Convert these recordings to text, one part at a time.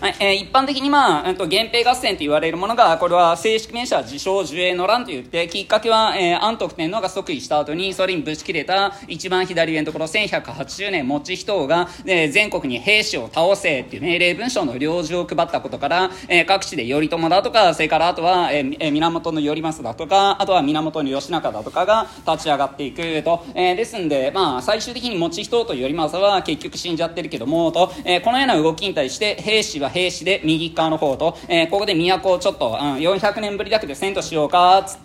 一般的に源平合戦と言われるものが、これは正式名称は自称寿永の乱と言って、きっかけは、安徳天皇が即位した後に、それにぶち切れた一番左上のところ、1180年、以仁王が、全国に兵士を倒せっていう命令文書の領事を配ったことから、各地で頼朝だとか、それからあとは、源頼政だとか、あとは源義仲だとかが立ち上がっていくと、ですんで、最終的に以仁王と頼政は結局死んじゃってるけどもと、このような動きに対して兵士は兵士で右側の方と、ここで都をちょっと、400年ぶりだけど遷都しようかっつって、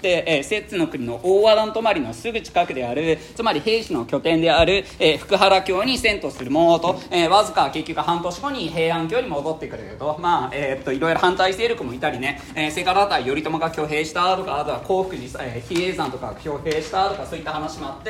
摂津の国の大和田泊のすぐ近くである、つまり兵士の拠点である、福原京に遷都するもと、わずか結局半年後に平安京に戻ってくると、いろいろ反対勢力もいたりね、それからあとは頼朝が挙兵したとか、あとは興福寺、比叡山とか挙兵したとか、そういった話もあって、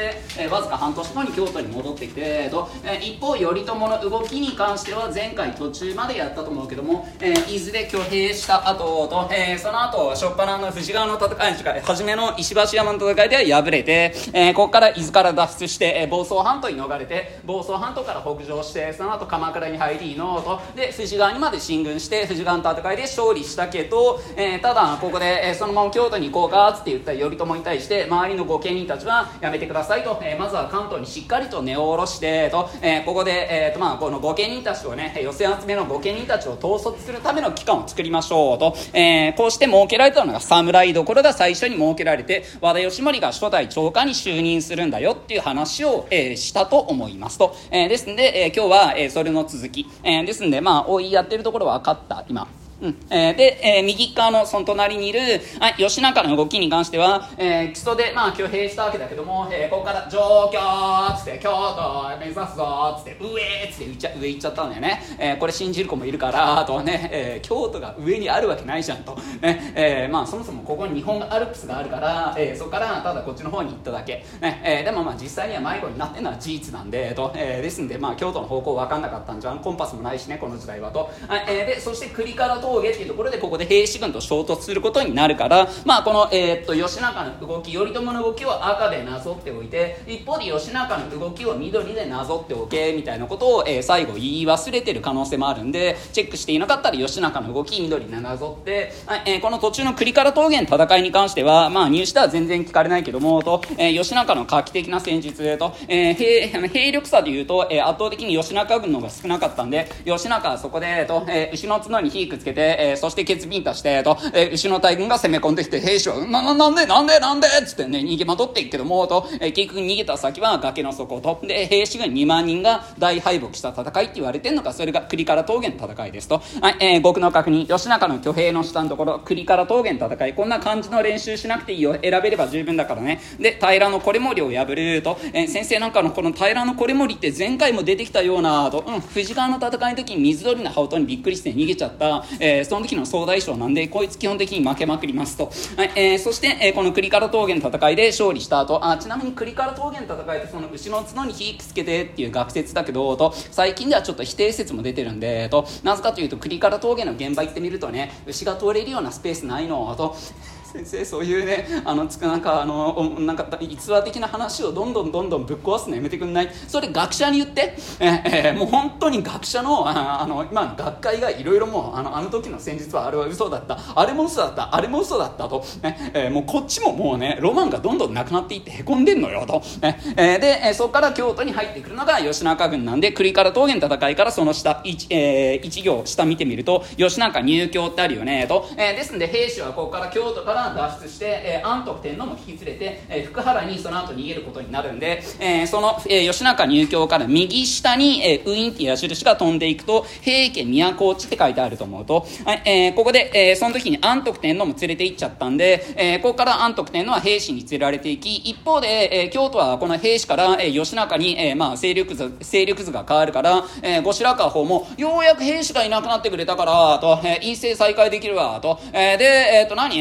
わずか半年後に京都に戻ってきてと、一方頼朝の動きに関しては前回途中までやったと思うけども、伊豆で挙兵した後と、その後初っ端の富士川の戦い、初めの石橋山の戦いでは敗れて、ここから伊豆から脱出して、房総半島に逃れて、房総半島から北上して、その後鎌倉に入りのと、で富士川にまで進軍して富士川の戦いで勝利したけど、ただここで、そのまま京都に行こうかっつって言った頼朝に対して周りの御家人たちはやめてくださいと、まずは関東にしっかりと根を下ろしてと、ここで、この御家人たちをね、寄せ集めの御家人たちを統率するための機関を作りましょうと、こうして設けられたのが侍所が最初に設けられて、和田義盛が初代長官に就任するんだよっていう話を、したと思いますと、ですんで、今日は、それの続き、ですんでおいやってるところは分かった今。で、右側のその隣にいる、義仲の動きに関しては、基礎で挙兵したわけだけども、ここから上京っつって京都目指すぞっつって上っつって上行っちゃったんだよね。これ信じる子もいるからとね、京都が上にあるわけないじゃんと、ね、そもそもここに日本アルプスがあるから、そこからただこっちの方に行っただけ、ね、でも実際には迷子になってるのは事実なんでと、ですんで京都の方向分かんなかったんじゃん、コンパスもないしねこの時代はと、でそして栗から峠っていうところでここで平氏軍と衝突することになるから、この、義仲の動き、頼朝の動きを赤でなぞっておいて、一方で義仲の動きを緑でなぞっておけみたいなことを、最後言い忘れてる可能性もあるんで、チェックしていなかったら義仲の動き緑でなぞって、この途中の栗から峠の戦いに関しては入試では全然聞かれないけどもと、義仲の画期的な戦術と、兵力差でいうと、圧倒的に義仲軍の方が少なかったんで、義仲はそこで、牛の角に火くっつけて、そして血瓶足してと、牛の大軍が攻め込んできて、兵士はなんでっつってね逃げまとっていくけどもと、結局逃げた先は崖の底と、で兵士軍2万人が大敗北した戦いって言われてるのが、それが栗から峠の戦いですと、僕の確認、義仲の挙兵の下のところ栗から峠の戦い、こんな感じの練習しなくていいよ、選べれば十分だからね。で平維盛を破ると、先生なんかのこの平維盛って前回も出てきたようなと、富士川の戦いの時に水鳥の羽音にびっくりして逃げちゃった、その時の総大将なんで、こいつ基本的に負けまくりますと、そして、この栗から峠の戦いで勝利した後、ちなみに栗から峠の戦いってその牛の角に火つけてっていう学説だけどと、最近ではちょっと否定説も出てるんでと、なぜかというと栗から峠の現場行ってみるとね、牛が通れるようなスペースないのと、先生そういうねなんか逸話的な話をどんどんぶっ壊すのやめてくんない？それ学者に言って、もう本当に学者の今の学会がいろいろもうあの時の戦術はあれは嘘だった、あれも嘘だった、あれも嘘だったと、もうこっちももうねロマンがどんどんなくなっていってへこんでんのよと、でそこから京都に入ってくるのが義仲軍なんで、栗から峠の戦いからその下一行下見てみると義仲入京ってあるよねと、ですんで兵士はここから京都から脱出して、安徳天皇も引き連れて、福原にその後逃げることになるんで、その、義仲入京から右下に、ウィンっていう矢印が飛んでいくと平家都落ちって書いてあると思うと、ここで、その時に安徳天皇も連れて行っちゃったんで、ここから安徳天皇は平氏に連れられていき、一方で、京都はこの平氏から、義仲に、勢力図が変わるから、後白河法もようやく平氏がいなくなってくれたからと、陰性再開できるわと、で、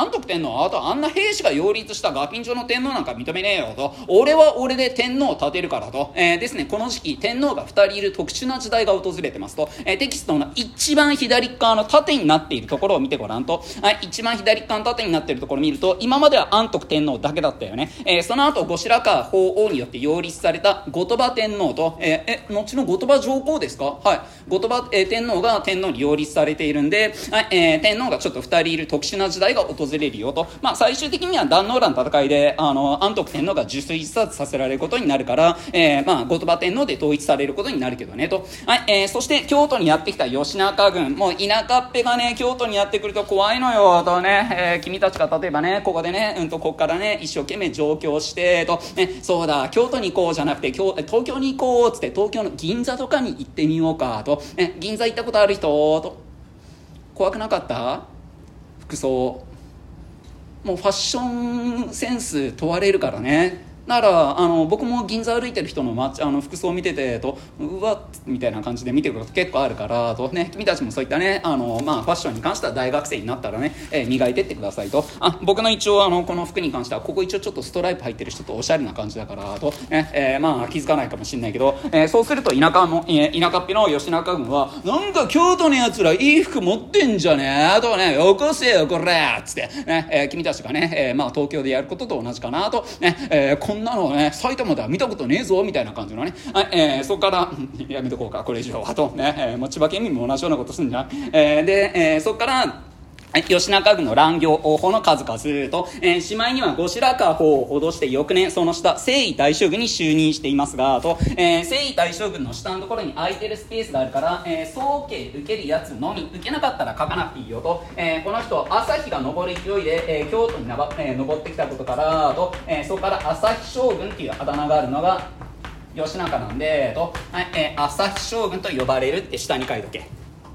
安徳天皇、あとあんな兵士が擁立したガキンチョの天皇なんか認めねえよと、俺は俺で天皇を立てるからと、ですね、この時期天皇が2人いる特殊な時代が訪れてますと、テキストの一番左側の縦になっているところを見てごらんと、一番左側の縦になっているところを見ると、今までは安徳天皇だけだったよね。その後後白河法皇によって擁立された後鳥羽天皇と、後の後鳥羽上皇ですか、はい、後鳥羽、天皇が天皇に擁立されているんで、天皇がちょっと2人いる特殊な時代が訪れるよと、最終的には壇ノ浦の戦いで安徳天皇が受水自殺させられることになるから、後鳥羽天皇で統一されることになるけどねと、そして京都にやってきた義仲軍、もう田舎っぺがね京都にやってくると怖いのよとね、君たちが例えばねここでね、ここからね一生懸命上京してと、そうだ京都に行こうじゃなくて東京に行こうっつって、東京の銀座とかに行ってみようかと、銀座行ったことある人と、怖くなかった？服装もうファッションセンス問われるからね。だから僕も銀座歩いてる人の服装を見ててと、うわっみたいな感じで見てること結構あるからとね、君たちもそういったねファッションに関しては大学生になったらね、磨いてってくださいと。僕の一応この服に関してはここ一応ちょっとストライプ入ってる人とおしゃれな感じだからと、気づかないかもしれないけど、そうすると田舎っぺの義仲軍はなんか京都のやつらいい服持ってんじゃねえとね、よこせよこれっつって、君たちがね、東京でやることと同じかなと、こんなのね埼玉では見たことねえぞみたいな感じのね、そこからやめとこうかこれ以上はとね、もう千葉県民も同じようなことするんじゃん、で、そこから義仲軍の乱行応報の数々と、しまいには後白河法を脅して翌年その下征夷大将軍に就任していますがと、征夷大将軍の下のところに空いてるスペースがあるから、早慶受けるやつのみ、受けなかったら書かなくていいよと、この人朝日が昇る勢いで、京都に登ってきたことからと、そこから朝日将軍っていうあだ名があるのが義仲なんでと、朝日将軍と呼ばれるって下に書いとけ。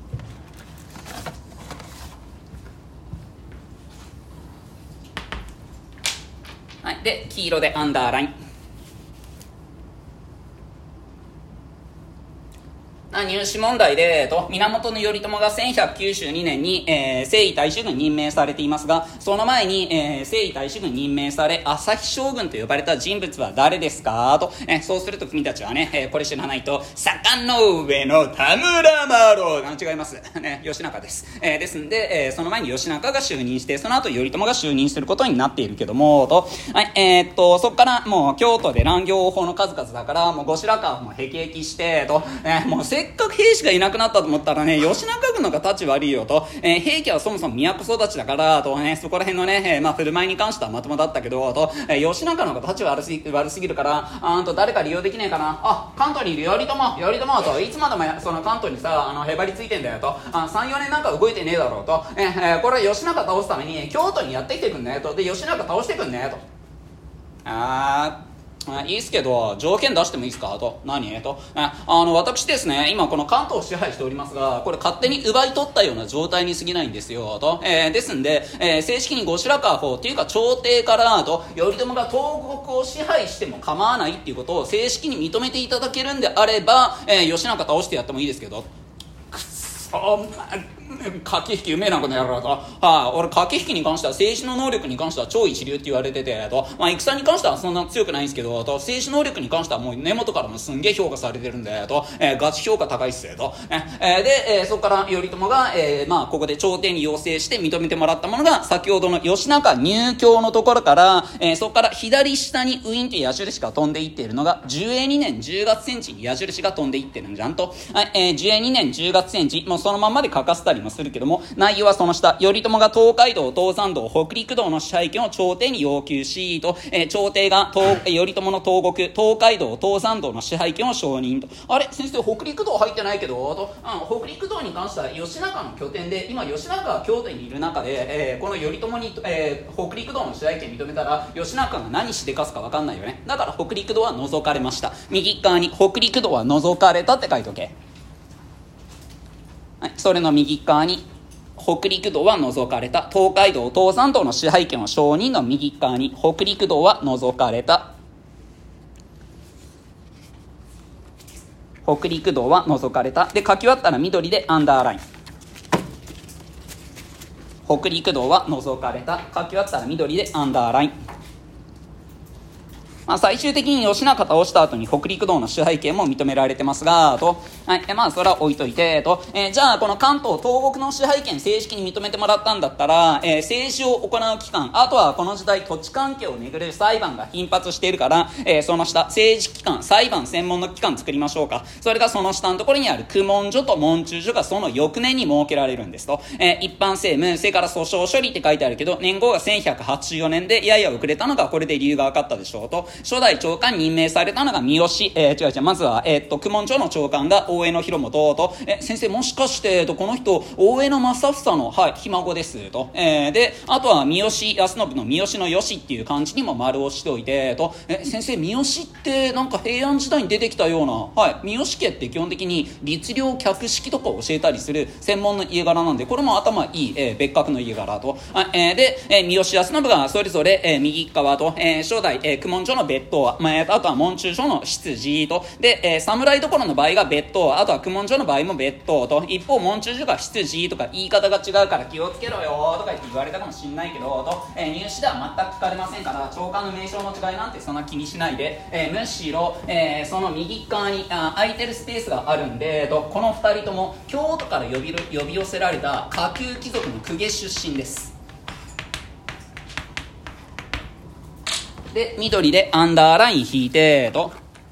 で黄色でアンダーライン。入試問題で源頼朝が1192年に、征夷大将軍任命されていますが、その前に、征夷大将軍任命され朝日将軍と呼ばれた人物は誰ですかと、そうすると君たちはね、これ知らないと坂の上の田村麻呂違います、義仲です、ですんで、その前に義仲が就任して、その後頼朝が就任することになっているけどもと、そこからもう京都で乱行応報の数々だから、もう後白河も辟易してと、もうせっかく兵士がいなくなったと思ったらね、義仲軍のが立ち悪いよと、平家はそもそも都育ちだからとね、そこら辺のね、振る舞いに関してはまともだったけどと、義仲のが立ち悪すぎるから誰か利用できねえかな、関東にいる頼朝と、いつまでもその関東にさへばりついてんだよと、3、4年なんか動いてねえだろうと、これ義仲倒すために京都にやってきてくんねと、で義仲倒してくんねと、いいっすけど条件出してもいいっすかと。何と、私ですね今この関東を支配しておりますが、これ勝手に奪い取ったような状態に過ぎないんですよと、ですんで、正式に後白河法っていうか朝廷からと、頼朝が東国を支配しても構わないっていうことを正式に認めていただけるんであれば、義仲倒してやってもいいですけど、くっそ駆け引きうめえなこの野郎と、俺駆け引きに関しては政治の能力に関しては超一流って言われててと、戦に関してはそんな強くないんですけどと、政治能力に関してはもう根元からもすんげえ評価されてるんでと、ガチ評価高いっすよと、で、そこから頼朝が、ここで朝廷に要請して認めてもらったものが先ほどの義仲入京のところから、そこから左下にウィンという矢印が飛んでいっているのが寿永2年10月戦時に矢印が飛んでいってるんじゃんと、寿永2年10月戦時もうそのまんまで書かせたりもするけども、内容はその下、頼朝が東海道東山道北陸道の支配権を朝廷に要求しと、朝廷が頼朝の東国東海道東山道の支配権を承認と。あれ先生北陸道入ってないけどと、北陸道に関しては義仲の拠点で、今義仲が京都にいる中で、この頼朝に、北陸道の支配権認めたら義仲が何しでかすか分かんないよね。だから北陸道は除かれました。右側に北陸道は除かれたって書いとけ。それの右側に北陸道は除かれた、東海道東山道の支配権を承認の右側に北陸道は除かれた、北陸道は除かれたで書き終わったら緑でアンダーライン。 北陸道は除かれた。書き終わったら緑でアンダーライン。最終的に義仲倒した後に北陸道の支配権も認められてますが、それは置いといて、じゃあこの関東、東国の支配権正式に認めてもらったんだったら、政治を行う機関、あとはこの時代土地関係をめぐる裁判が頻発しているから、その下、政治機関、裁判専門の機関作りましょうか。それがその下のところにある公文書と文中書がその翌年に設けられるんですと。一般政務、それから訴訟処理って書いてあるけど、年号が1184年で、やや遅れたのがこれで理由が分かったでしょうと。初代長官任命されたのが三好、まずは、公文書の長官が大江広元と、先生もしかして、この人、大江正房の、ひ孫ですと。で、あとは三好康信の三好の義っていう漢字にも丸をしておいて、先生、三好ってなんか平安時代に出てきたような、三好家って基本的に律令客式とかを教えたりする専門の家柄なんで、これも頭いい、別格の家柄と。で、三好康信がそれぞれ、右側と、初代、公文書の別当、あとは文中書の出自と、で、侍どころの場合が別当、あとは公文書の場合も別当と、一方文中書が出自とか言い方が違うから気をつけろよとか言われたかもしんないけどと、入試では全く聞かれませんから、長官の名称の違いなんてそんな気にしないで、むしろ、その右側に空いてるスペースがあるんでと、この2人とも京都から呼び寄せられた下級貴族の公家出身です。で、緑でアンダーライン引いてと。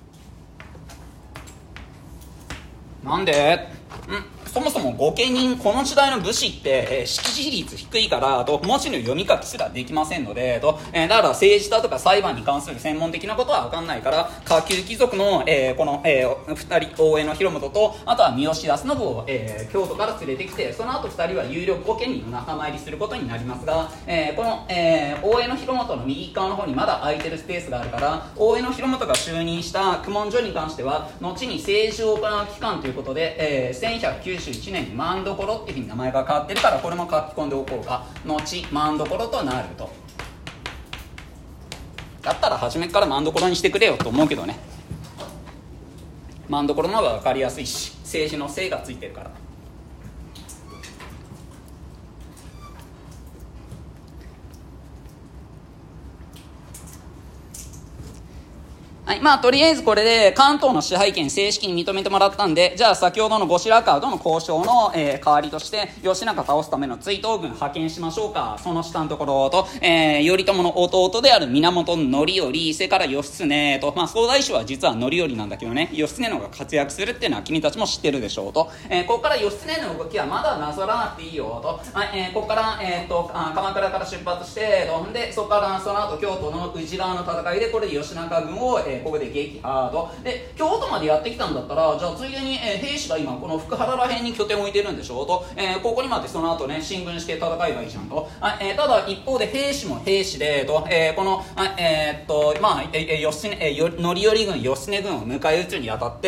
なんでそもそも御家人、この時代の武士って、識字比率低いから文字の読み書きすらできませんのでだから政治だとか裁判に関する専門的なことは分かんないから、下級貴族の、この、2人、大江広元と、あとは三好康信を、京都から連れてきて、その後2人は有力御家人の仲間入りすることになりますが、この、大江広元の右側の方にまだ空いてるスペースがあるから、大江広元が就任した公文書に関しては後に政治を行う機関ということで、1191年に万所っていうふうに名前が変わってるから、これも書き込んでおこうか。後万所となると。だったら初めから万所にしてくれよと思うけどね。万所の方が分かりやすいし、政治のせいがついてるから。はい。とりあえずこれで関東の支配権正式に認めてもらったんで、じゃあ先ほどの後白河との交渉の、代わりとして、義仲倒すための追討軍派遣しましょうか。その下のところと、頼朝の弟である源範頼、それから義経と、総大将は実は範頼なんだけどね、義経の方が活躍するっていうのは君たちも知ってるでしょうと。ここから義経の動きはまだなさらなくていいよと。ここから、鎌倉から出発して、で、そこからその後京都の宇治川の戦いで、これ義仲軍を、ここで撃破と。で、京都までやってきたんだったら、じゃあついでに、兵士が今この福原ら辺に拠点を置いてるんでしょうと。ここにまでその後ね、進軍して戦えばいいじゃんと。ただ一方で兵士も兵士でと、この範頼軍、義経軍を迎え撃つにあたって、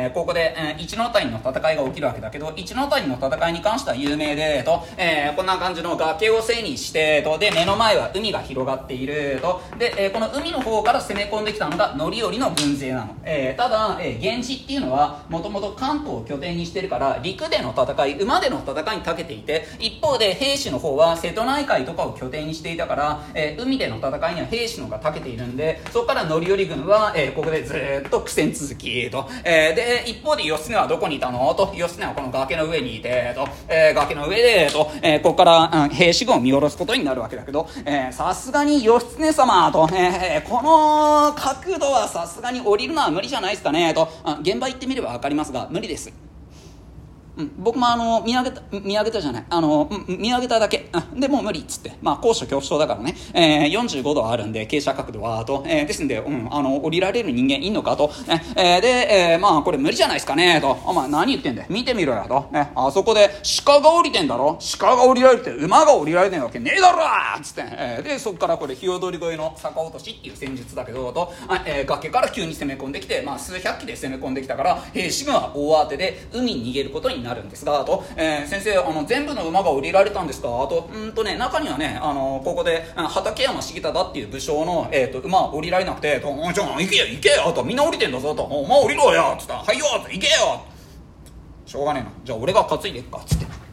ここで、一ノ谷の戦いが起きるわけだけど、一ノ谷の戦いに関しては有名でと、こんな感じの崖を背にしてと、で目の前は海が広がっていると。で、この海の方から攻め込んできたのが範頼の軍勢なの。ただ、源氏っていうのはもともと関東を拠点にしてるから陸での戦い、馬での戦いに長けていて、一方で兵士の方は瀬戸内海とかを拠点にしていたから、海での戦いには兵士の方が長けているんで、そこから範頼軍は、ここでずっと苦戦続きと。で一方で義経はどこにいたのと。義経はこの崖の上にいてと、崖の上でと、ここから、兵士軍を見下ろすことになるわけだけど、さすがに義経様と、この角度はさすがに降りるのは無理じゃないですかねと。現場行ってみれば分かりますが無理です。僕も見上げたじゃない。見上げただけ。でもう無理っつって。高所恐怖症だからね。45度あるんで、傾斜角度は、と。ですんで、降りられる人間いんのかと。で、これ無理じゃないですかね、と。お前何言ってんだよ。見てみろよ、と。あそこで鹿が降りてんだろ。鹿が降りられて、馬が降りられてんわけねえだろつって。で、そこからこれ、日踊り越えの逆落としっていう戦術だけど、と。崖から急に攻め込んできて、数百機で攻め込んできたから、兵士軍は大慌てで海に逃げることになるんですが、と、先生全部の馬が降りられたんですかと。中にはね、ここで畠山重忠っていう武将の、馬は降りられなくてと、じゃあ行けよと、みんな降りてんだぞと、お前降りろよっつったら、はいよ行けよ、しょうがねえな、じゃあ俺が担いでいくかっつって、お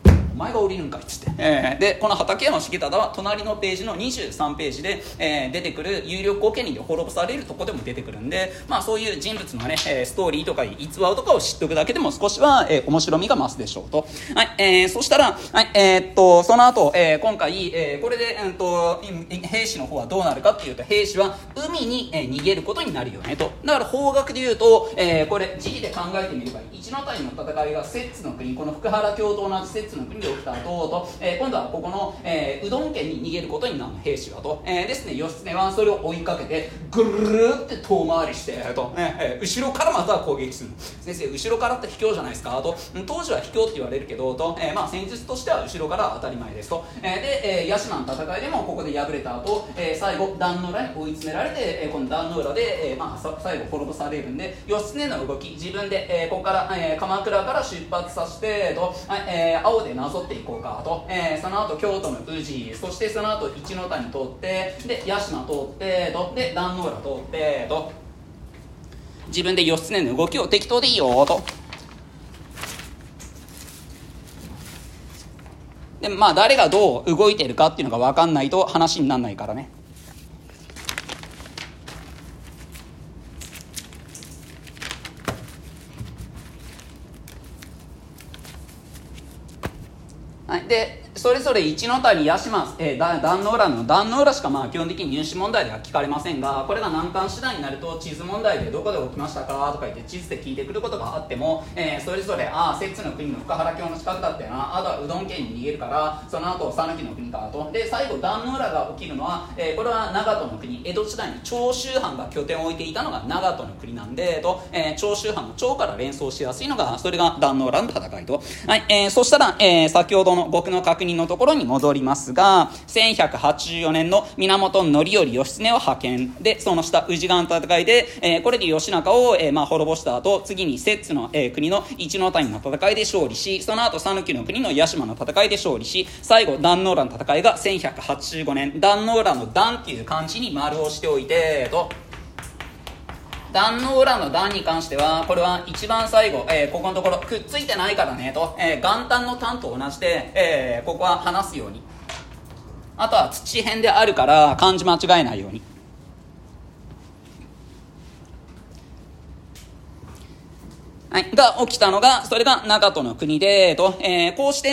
前が降りるんかいっつって、でこの畠山重忠は隣のページの23ページで、出てくる有力御家人で滅ぼされるとこでも出てくるんで、そういう人物のね、ストーリーとか逸話とかを知っておくだけでも少しは、面白みが増すでしょうと。はい、そしたら、はい、その後、今回、これで、兵士の方はどうなるかっていうと、兵士は海に、逃げることになるよねと。だから方角で言うと、これ時期で考えてみれば一ノ谷の戦いが摂津の国、この福原京と同じ摂津の国で起きた後と、今度はここの、うどん県に逃げることになるの兵士はと、ですね、義経はそれを追いかけてぐるるって遠回りしてと、後ろからまた攻撃する。先生、後ろからって卑怯じゃないですかと。当時は卑怯って言われるけどと、戦術としては後ろから当たり前ですと。で、屋島の戦いでもここで敗れた後、最後壇ノ浦に追い詰められて、この壇ノ浦で、最後滅ぼされるんで、義経の動き自分で、ここから、鎌倉から出発させてと、青でなぞっていこうかと、その後京都の宇治、そしてその後一ノ谷通ってで屋島通ってと、で壇ノ浦通ってと、自分で義経の動きを適当でいいよと。で誰がどう動いてるかっていうのが分かんないと話にならないからね。はい、でそれぞれ一ノ谷、屋島、壇ノ浦の壇ノ浦しか基本的に入試問題では聞かれませんが、これが難関次第になると地図問題でどこで起きましたかとか言って地図で聞いてくることがあっても、それぞれ摂津の国の深原京の近くだったよな、あとはうどん県に逃げるからその後讃岐の国かと。で最後壇ノ浦が起きるのは、これは長門の国、江戸時代に長州藩が拠点を置いていたのが長門の国なんでと、長州藩の長から連想しやすいのがそれが壇ノ浦の戦いと。はい、そしたら、先ほどの僕の確認のところに戻りますが、1184年の源範頼義経を派遣で、その下宇治川の戦いで、これで義仲を、滅ぼした後、次に摂津の、国の一ノ谷の戦いで勝利し、その後讃岐の国の屋島の戦いで勝利し、最後壇ノ浦の戦いが1185年、壇ノ浦の壇っていう漢字に丸をしておいてと。壇ノ浦の壇に関しては、これは一番最後、ここのところくっついてないからねと、元旦の旦と同じで、ここは話すように。あとは土辺であるから漢字間違えないように。はい、が起きたのが、それが長門の国でと、こうして、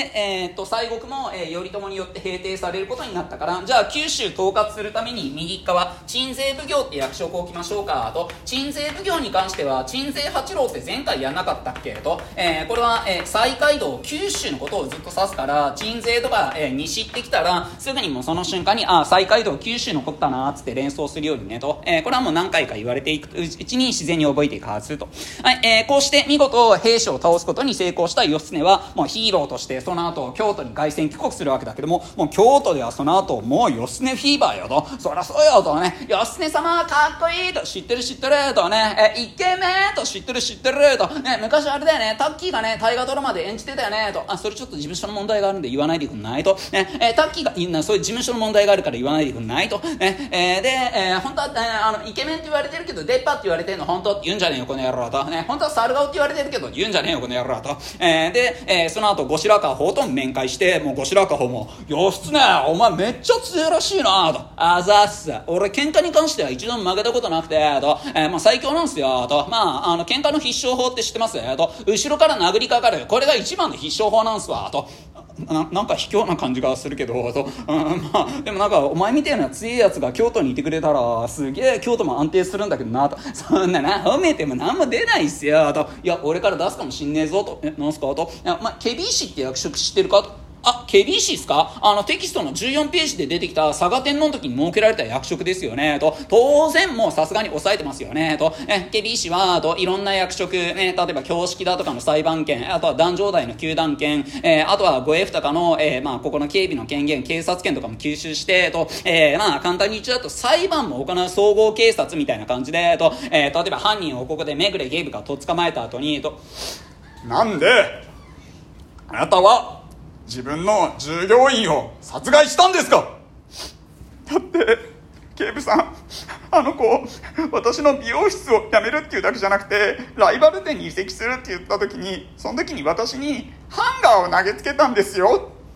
西国も、頼朝によって平定されることになったから、じゃあ九州統括するために右側鎮西奉行って役職を置きましょうかと。鎮西奉行に関しては鎮西八郎って前回やんなかったっけと、これは、西海道九州のことをずっと指すから、鎮西とか、西ってきたらすぐにもうその瞬間に西海道九州のことだなっつって連想するようにねと、これはもう何回か言われていくうちに自然に覚えていくはずと。はい、こうして見事兵士を倒すことに成功した義経はもうヒーローとしてその後京都に凱旋帰国するわけだけども、もう京都ではその後もう義経フィーバーよと、そりゃそうよとね、義経様かっこいいと、知ってる知ってるとね、イケメンと知ってる知ってるとね、昔あれだよね、タッキーがね大河ドラマで演じてたよねと、それちょっと事務所の問題があるんで言わないでくんないとね、タッキーがそういう事務所の問題があるから言わないでくんないとね、で、本当は、イケメンって言われてるけど出っ歯って言われてるの本当って言うんじゃねえよこの野郎とね、本当は猿顔って言われてるけど言うんじゃねえよこの野郎と、で、その後後白河法と面会して、もう後白河法も義経お前めっちゃ強いらしいなと、あざっす、俺喧嘩に関しては一度も負けたことなくてと、最強なんすよと、喧嘩の必勝法って知ってますと、後ろから殴りかかる、これが一番の必勝法なんすわと。なんか卑怯な感じがするけどと、でもなんかお前みたいな強いやつが京都にいてくれたらすげえ京都も安定するんだけどなと、そんなな褒めても何も出ないっすよと、いや俺から出すかもしんねえぞと、なんすかと、ケビー氏って役職知ってるかと、ケビー氏っすか、テキストの14ページで出てきた佐賀天皇の時に設けられた役職ですよねと、当然もうさすがに抑えてますよねと、ケビー氏はといろんな役職、例えば京式だとかの裁判権、あとは壇上代の九段権、あとは護衛二課の、ここの警備の権限、警察権とかも吸収してと、簡単に言っちゃうと裁判も行う総合警察みたいな感じでと、例えば犯人をここでめぐれ警部がとっ捕まえた後にと、 なんであなたは自分の従業員を殺害したんですか。だって警部さん、あの子私の美容室を辞めるっていうだけじゃなくてライバル店に移籍するって言った時に、その時に私にハンガーを投げつけたんですよ。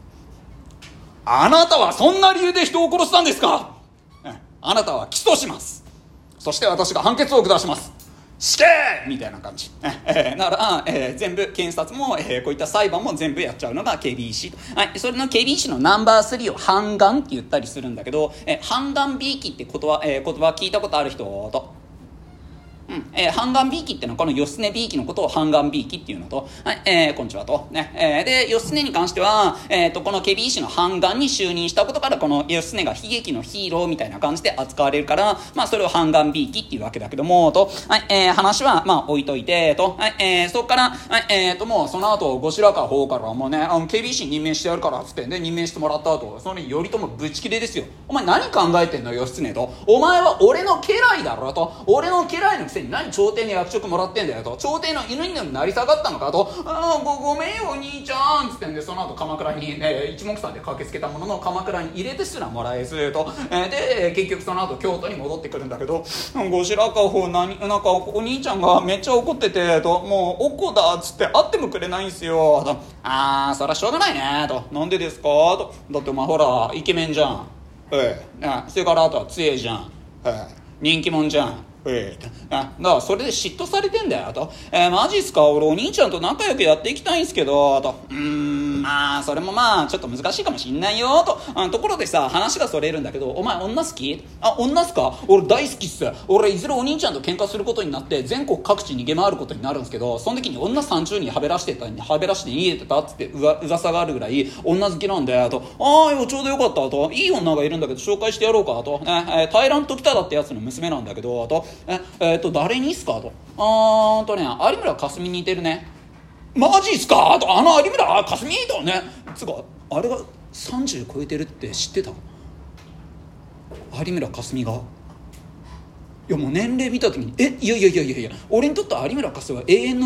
あなたはそんな理由で人を殺したんですか？あなたは起訴します。そして私が判決を下します。死刑みたいな感じ。だから、全部検察も、こういった裁判も全部やっちゃうのが KBC と。それの KBC のナンバー3を半眼って言ったりするんだけど、半眼 B 期って言葉聞いたことある人と。半眼 B 期っていうのはこの義経 B 期のことを半眼 B 期っていうのと、こんにちはと、で義経に関しては、この KBC の半眼に就任したことからこの義経が悲劇のヒーローみたいな感じで扱われるから、それを半眼 B 期っていうわけだけどもと、話は置いといてと、そこから、もうその後後白河法からはもうねKBC に任命してやるからっつってで任命してもらった後その頼朝ぶち切れですよ。お前何考えてんの義経と、お前は俺の家来だろと、俺の家来のくせに何朝廷の役職もらってんだよと、朝廷の犬にでもなり下がったのかと、ごめんよお兄ちゃんつってんで、その後鎌倉に、一目散で駆けつけたものの鎌倉に入れてすらもらえずと、で結局その後京都に戻ってくるんだけど、後白河法なんかお兄ちゃんがめっちゃ怒っててと、もうおこだっつって会ってもくれないんすよと、そりゃしょうがないねと、なんでですかと、だってお前ほらイケメンじゃん、それからあとは強えじゃん、人気者じゃん、だからそれで嫉妬されてんだよと、マジっすか、俺お兄ちゃんと仲良くやっていきたいんすけどと、それもちょっと難しいかもしんないよと、ところでさ話がそれるんだけど、お前女好き？女っすか？俺大好きっす。俺いずれお兄ちゃんと喧嘩することになって全国各地逃げ回ることになるんですけど、その時に女30人はべらして逃げてたっつって噂があるぐらい女好きなんだよと、ちょうどよかったと、いい女がいるんだけど紹介してやろうかと、タイラント北田ってやつの娘なんだけどと、誰にっすかと、有村架純に似てるね。マジっすかと、有村架純とね、つかあれが30超えてるって知ってた？有村架純が、いやもう年齢見た時にいや俺にとって有村架純は永遠の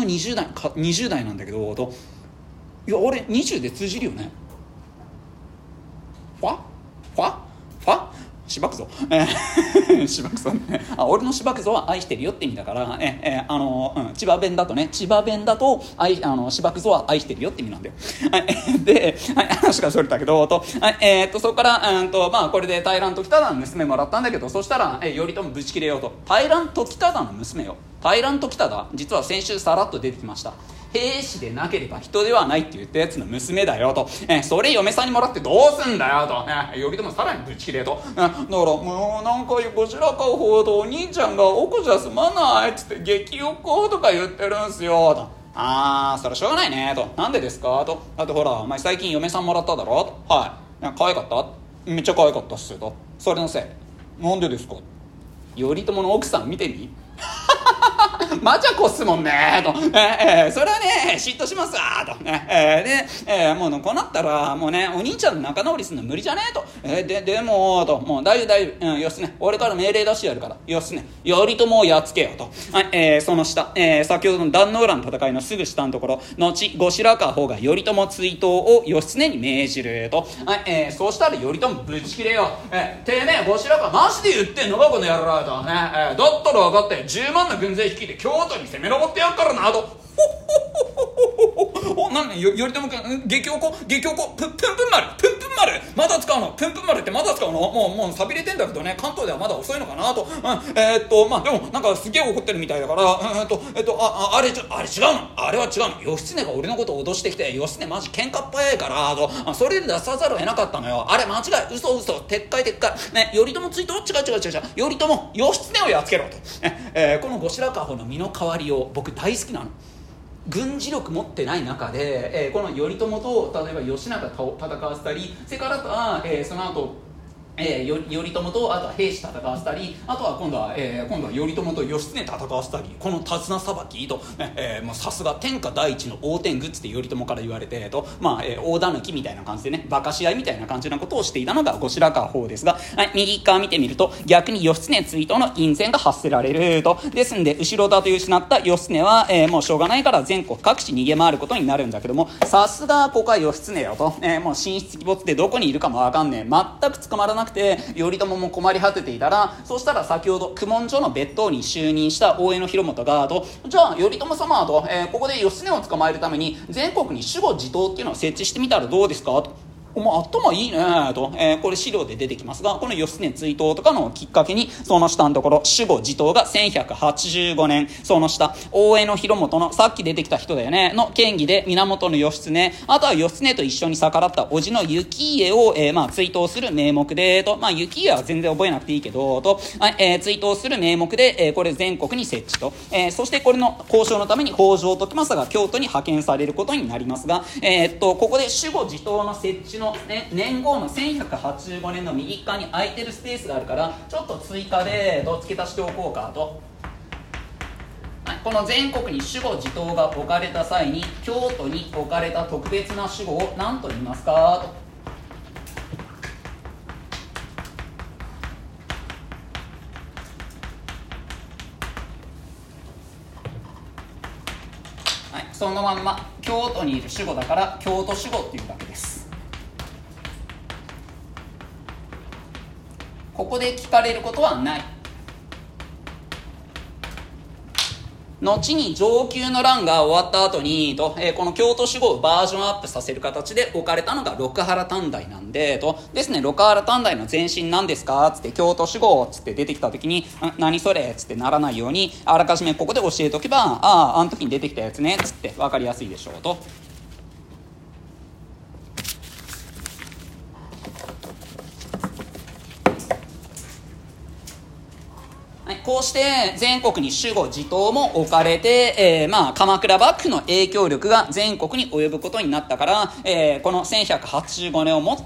20代なんだけどと、いや俺20で通じるよね。ファしばくぞしばくぞね。俺のしばくぞは愛してるよって意味だから、千葉弁だとしばくぞは愛してるよって意味なんだよ。で、話がそれたけどそこからこれで大乱と北田の娘もらったんだけど、そしたら頼朝ぶち切れようと、大乱と北田の娘よ。大乱と北田実は先週さらっと出てきました。兵士でなければ人ではないって言ったやつの娘だよと、それ嫁さんにもらってどうすんだよと、頼朝さらにぶち切れと、だからもうなんか後白河法とお兄ちゃんがおこじゃ済まないっつって激おことか言ってるんすよと、そりゃしょうがないねと、なんでですかと、あとほらお前最近嫁さんもらっただろと、可愛かった？めっちゃ可愛かったっすよと、それのせいなんでですか？頼朝の奥さん見てみマチャコっすもんねと、それはね嫉妬しますわと、で、もうこうなったらもうねお兄ちゃんの仲直りするの無理じゃねと、でもと、もう大丈夫、よしね、俺から命令出してやるから、よしね、頼朝をやっつけよと、その下、先ほどの壇ノ浦の戦いのすぐ下のところ、後後白河法が頼朝追討を義経に命じると、そうしたら頼朝ぶち切れよ、てめえ後白河マジで言ってんのかこの野郎と、だったら分かって10万の軍勢率いて京都に攻め上ってやっからなと、なんね頼朝君激おこプンプン丸まだ使うの、プンプン丸ってまだ使うの、もう錆びれてんだけどね、関東ではまだ遅いのかなと、でもなんかすげえ怒ってるみたいだから、あれ違うの、あれは違うの、義経が俺のことを脅してきて、義経マジ喧嘩っ早いからと、それで出さざるを得なかったのよ、あれ間違い、嘘撤回ね、頼朝追討、違う頼朝義経をやっつけろと、この後白河法の身の代わりを僕大好きなの。軍事力持ってない中で、この頼朝と例えば義仲と戦わせたり、それからあとは、その後頼朝とあとは兵士戦わせたり、あとは今度は頼朝と義経戦わせたり、この手綱さばきと、もうさすが天下第一の大天狗って頼朝から言われてと、大狸みたいな感じでね、バカし合いみたいな感じなことをしていたのが後白河法ですが、右側見てみると逆に義経追討の院宣が発せられると、ですんで後ろ盾を失った義経は、もうしょうがないから全国各地逃げ回ることになるんだけども、さすがここは義経よと、もう神出鬼没でどこにいるかもわかんねえ、全く捕まらなくて頼朝も困り果てていたら、そしたら先ほど公文書の別当に就任した大江広元がじゃあ頼朝様と、ここで義経を捕まえるために全国に守護地頭っていうのを設置してみたらどうですかと、 お前頭いいねと、これ資料で出てきますが、この義経追討とかのきっかけに、その下のところ守護地頭が1185年、その下大江の広元のさっき出てきた人だよねの建議で源義経、あとは義経と一緒に逆らった叔父の行家を、追悼する名目でと、行家は全然覚えなくていいけどと、追悼する名目で、これ全国に設置と、そしてこれの交渉のために北条時政が京都に派遣されることになりますが、ここで守護地頭の設置の、年号の1185年の右側に空いてるスペースがあるから、ちょっと追加で付け足しておこうかと。この全国に守護地頭が置かれた際に、京都に置かれた特別な守護を何と言いますかと。そのまんま京都にいる守護だから京都守護っていうわけです。ここで聞かれることはない。後に承久の乱が終わった後にと、この京都守護をバージョンアップさせる形で置かれたのが六原短大なんでとですね、六原短大の前身なんですかつって、京都守護つって出てきた時に何それつってならないように、あらかじめここで教えておけば、あの時に出てきたやつねつって分かりやすいでしょうと。こうして全国に守護地頭も置かれて、鎌倉幕府の影響力が全国に及ぶことになったから、この1185年をもって、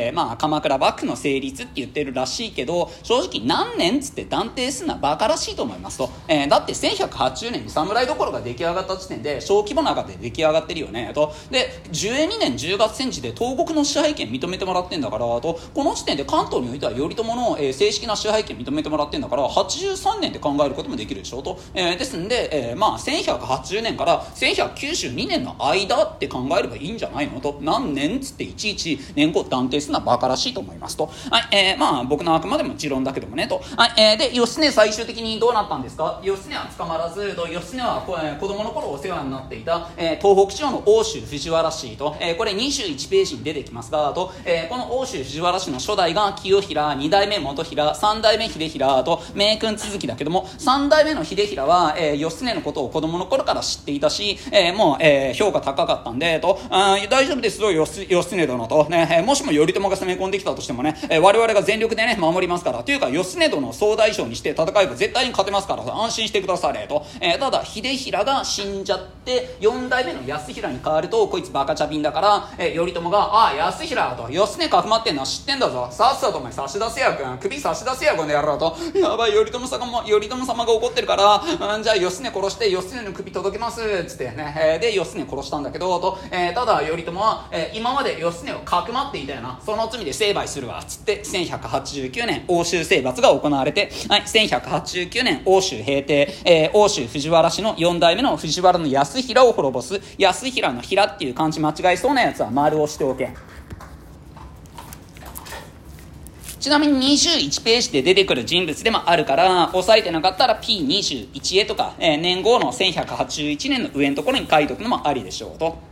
鎌倉幕府の成立って言ってるらしいけど、正直何年つって断定するのはバカらしいと思いますと。だって1180年に侍どころが出来上がった時点で小規模な中で出来上がってるよねと。で12年10月戦時で東国の支配権認めてもらってんだからと、この時点で関東においては頼朝の、正式な支配権認めてもらってんだから、83年で考えることもできるでしょうと。ですんで、1180年から1192年の間って考えればいいんじゃないのと。何年つっていちいち年号断定するのはバカらしいと思いますと。僕のあくまでも持論だけどもねと。で義経最終的にどうなったんですか。義経は捕まらずと、義経は子供の頃お世話になっていた、東北地方の奥州藤原氏と、これ21ページに出てきますがと、この奥州藤原氏の初代が清平、2代目元平、3代目秀平と名君続きだけども、3代目の秀平は、義経のことを子供の頃から知っていたし、もう、評価高かったんでと、大丈夫ですよ義経殿と、もしも頼朝が攻め込んできたとしてもね、我々が全力でね守りますから、というか義経殿を総大将にして戦えば絶対に勝てますから安心してくだされと。ただ秀平が死んじゃって4代目の康平に変わると、こいつバカチャビンだから、頼朝が康平と義経かくまってんのは知ってんだぞ、さっさとお前差し出せや君、首差し出せやこの野郎と。やばい、頼朝様が怒ってるから、じゃあ義経殺して義経の首届けますっつってね、で義経殺したんだけどと、ただ頼朝は、今まで義経をかくまっていたよな、その罪で成敗するわっつって1189年奥州征伐が行われて、1189年奥州平定、奥州藤原氏の4代目の藤原の康平を滅ぼす。康平の平っていう漢字間違いそうなやつは丸をしておけ。ちなみに21ページで出てくる人物でもあるから、押さえてなかったら P21 へとか、年号の1181年の上のところに書いておくのもありでしょうと。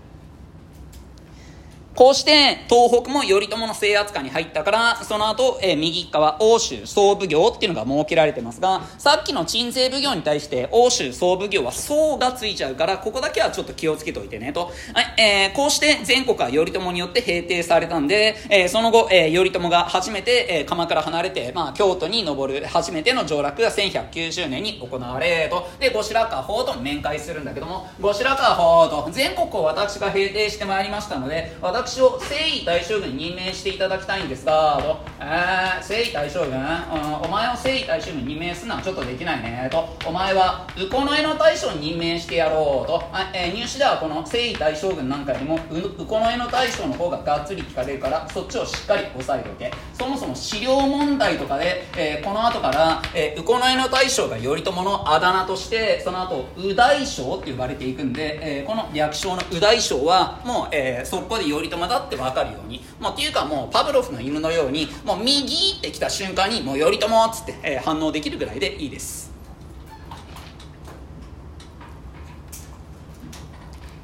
こうして東北も頼朝の制圧下に入ったから、その後、右側奥州総奉行っていうのが設けられてますが、さっきの鎮西奉行に対して奥州総奉行は総がついちゃうから、ここだけはちょっと気をつけておいてねと。こうして全国は頼朝によって平定されたんで、その後、頼朝が初めて、鎌倉離れて、京都に登る初めての上洛が1190年に行われと。で後白河法と面会するんだけども、後白河法と全国を私が平定してまいりましたので、私を征夷大将軍に任命していただきたいんですがと。征夷大将軍、お前を征夷大将軍に任命するのはちょっとできないねと。お前は右近衛の大将に任命してやろうと。入試ではこの征夷大将軍なんかよりも右近衛の大将の方ががっつり聞かれるから、そっちをしっかり押さえておけ。そもそも資料問題とかで、この後から、右近衛の大将が頼朝のあだ名として、その後右大将って呼ばれていくんで、この略称の右大将はもう、そこで頼朝だって分かるように、っていうかもうパブロフの犬のように、もう右って来た瞬間にもう頼朝っつって、反応できるぐらいでいいです。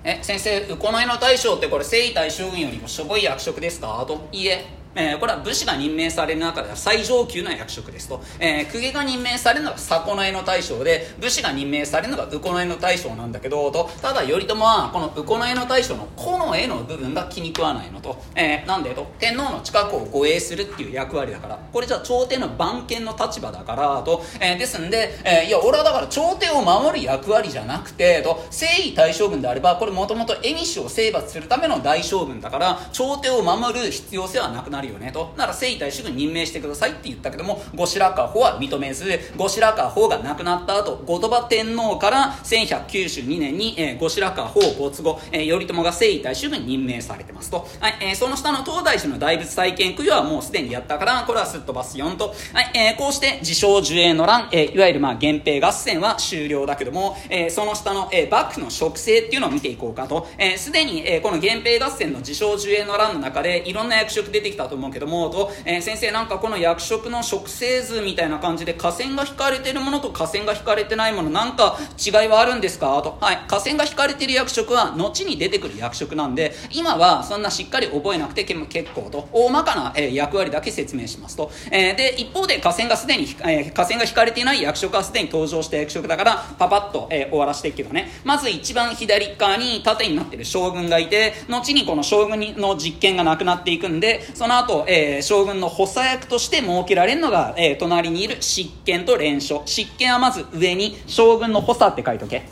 先生、右近衛の大将ってこれ征夷大将軍よりもしょぼい役職ですかと。いいえ、これは武士が任命される中では最上級の役職ですと。公家が任命されるのが左近衛の大将で、武士が任命されるのが右近衛の大将なんだけどと。ただ頼朝はこの右近衛の大将の近衛の部分が気に食わないのと。なんでと、天皇の近くを護衛するっていう役割だから、これじゃあ朝廷の番犬の立場だからと。ですんで、いや俺はだから朝廷を守る役割じゃなくてと、征夷大将軍であればこれもともと蝦夷を征伐するための大将軍だから、朝廷を守る必要性はなくなるよねと。なら征夷大将軍任命してくださいって言ったけども、後白河法は認めず、後白河法が亡くなった後、後鳥羽天皇から1192年に、後白河法没後、頼朝が征夷大将軍に任命されてますと。その下の東大寺の大仏再建供養はもうすでにやったから、これはすっ飛ばすよんと。こうして自称寿永の乱、いわゆる源平合戦は終了だけども、その下の、幕府の職制っていうのを見ていこうかと。すでに、この源平合戦の自称寿永の乱の中でいろんな役職出てきたと思うけどもと、先生なんかこの役職の職制図みたいな感じで下線が引かれてるものと下線が引かれてないものなんか違いはあるんですかと。下線が引かれてる役職は後に出てくる役職なんで、今はそんなしっかり覚えなくて結構と、大まかな、役割だけ説明しますと。で一方で下線が引かれていない役職はすでに登場した役職だからパパッと、終わらせていくけどね。まず一番左側に盾になってる将軍がいて、後にこの将軍の実権がなくなっていくんで、その後、将軍の補佐役として設けられるのが、隣にいる執権と連署。執権はまず上に将軍の補佐って書いとけ。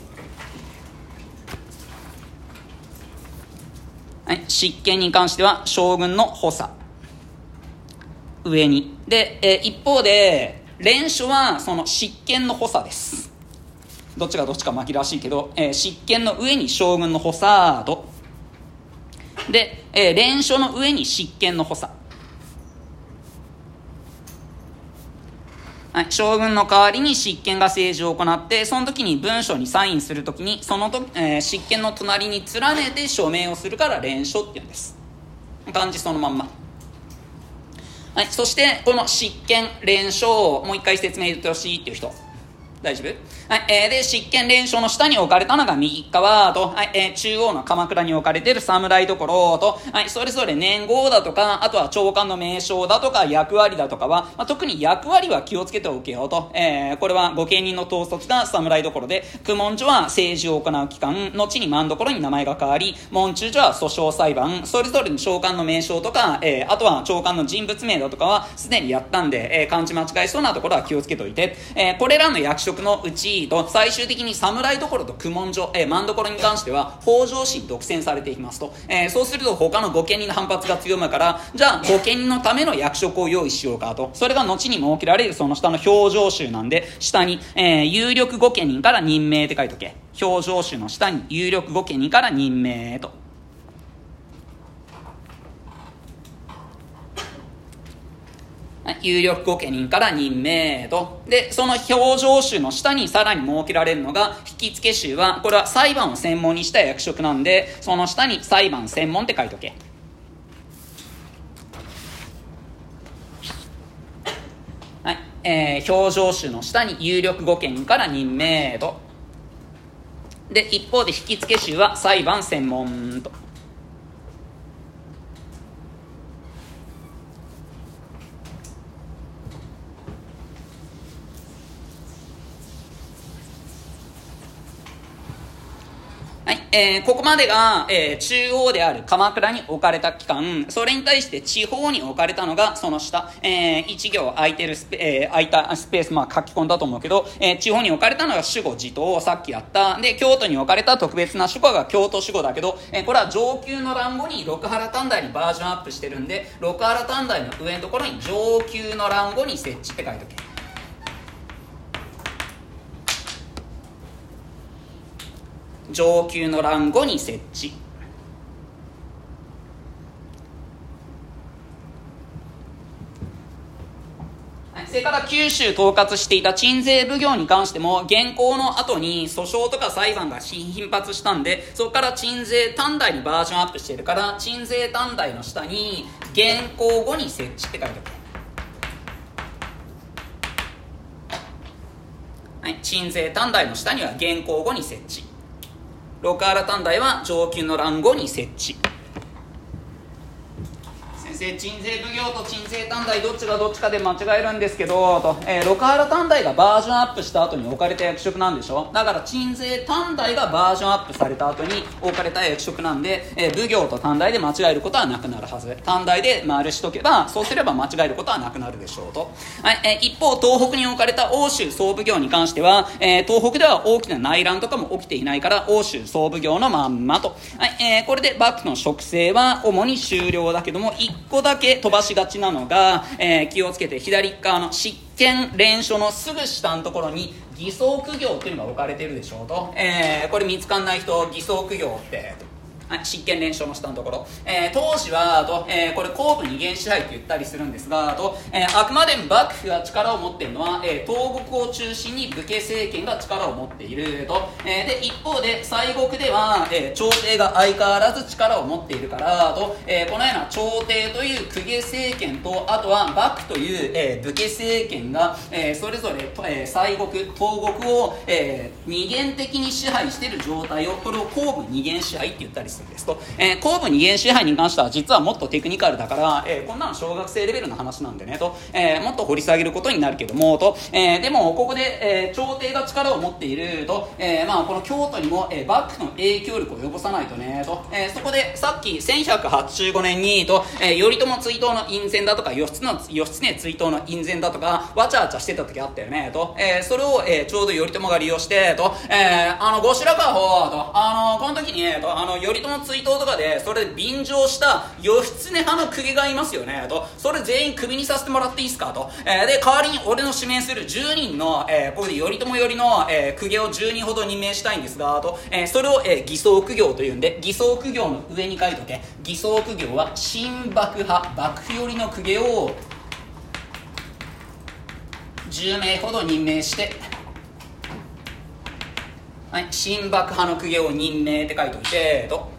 執権に関しては将軍の補佐上にで、一方で連署はその執権の補佐です。どっちがどっちか紛らわしいけど、執権の上に将軍の補佐とで、連署の上に執権の補佐。将軍の代わりに執権が政治を行って、その時に文書にサインする時にその執権の隣に連ねて署名をするから連署っていうんです。漢字そのまんま。そしてこの執権連署をもう一回説明言ってほしいっていう人大丈夫？で執権連署の下に置かれたのが右側と、中央の鎌倉に置かれている侍所と、それぞれ年号だとか、あとは長官の名称だとか役割だとかは、特に役割は気をつけておけよと。これは御家人の統率が侍所で、公文所は政治を行う機関、後に万所に名前が変わり、文中所は訴訟裁判、それぞれの長官の名称とか、あとは長官の人物名だとかはすでにやったんで、漢字間違えそうなところは気をつけておいて、これらの役職のうちと最終的に侍所と公文所、万所に関しては北条氏に独占されていきますと。そうすると他の御家人の反発が強まるから、じゃあ御家人のための役職を用意しようかと。それが後に設けられるその下の表情集なんで、下に、有力御家人から任命って書いとけ。表情集の下に有力御家人から任命と。有力御家人から任命と。で、その表情集の下にさらに設けられるのが引付衆は、これは裁判を専門にした役職なんで、その下に裁判専門って書いとけ。表情集の下に有力御家人から任命と。で、一方で引付衆は裁判専門と。ここまでが、中央である鎌倉に置かれた機関、それに対して地方に置かれたのがその下、一行空いたスペース、書き込んだと思うけど、地方に置かれたのが守護地頭、さっきやった。で、京都に置かれた特別な守護が京都守護だけど、これは上級の欄後に六原短大にバージョンアップしてるんで、六原短大の上のところに上級の欄後に設置って書いとけ。上級の欄後に設置。それから九州統括していた鎮西奉行に関しても、現行の後に訴訟とか裁判が頻発したんで、そこから鎮西短大にバージョンアップしているから、鎮西短大の下に現行後に設置って書いておく。鎮西短大の下には現行後に設置。 六原短大は上級の欄5に設置。先生、鎮西奉行と鎮西短大どっちがどっちかで間違えるんですけどと、六原短大がバージョンアップした後に置かれた役職なんでしょ。だから鎮西短大がバージョンアップされた後に置かれた役職なんで、奉行と短大で間違えることはなくなるはず。短大で丸しとけば、そうすれば間違えることはなくなるでしょうと。はい、一方東北に置かれた奥州総奉行に関しては、東北では大きな内乱とかも起きていないから奥州総奉行のまんまと。はい、これで幕府の職制は主に終了だけども、一個だけ飛ばしがちなのが、気をつけて、左側の執権連署のすぐ下のところに偽装苦行っていうのが置かれてるでしょうと。これ見つかんない人、偽装苦行って執権連署の下のところ、当時はこれ後部二元支配って言ったりするんですがあくまで幕府が力を持っているのは、東国を中心に武家政権が力を持っていると、で一方で西国では、朝廷が相変わらず力を持っているからこのような朝廷という公家政権と、あとは幕府という、武家政権が、それぞれ、西国東国を、二元的に支配している状態を、これを後部二元支配って言ったりするんですと。後部二元支配に関しては実はもっとテクニカルだから、こんなの小学生レベルの話なんでねと、もっと掘り下げることになるけどもでもここで、朝廷が力を持っていると、この京都にも、幕府の影響力を及ぼさないとねと、そこでさっき1185年に頼朝追討の院宣だとか義経追討の院宣だとかわちゃわちゃしてた時あったよねと、それを、ちょうど頼朝が利用して後白河法とこの時に頼朝追討とかでそれで便乗した義経派の公家がいますよねと、それ全員クビにさせてもらっていいですかと、で代わりに俺の指名する10人の、ここで頼朝寄りの、公家を10人ほど任命したいんですがと、それを、偽装公行というんで、偽装公行の上に書いとけ。偽装公行は新幕派、幕府寄りの公家を10名ほど任命して、はい、新幕派の公家を任命って書いておいてと、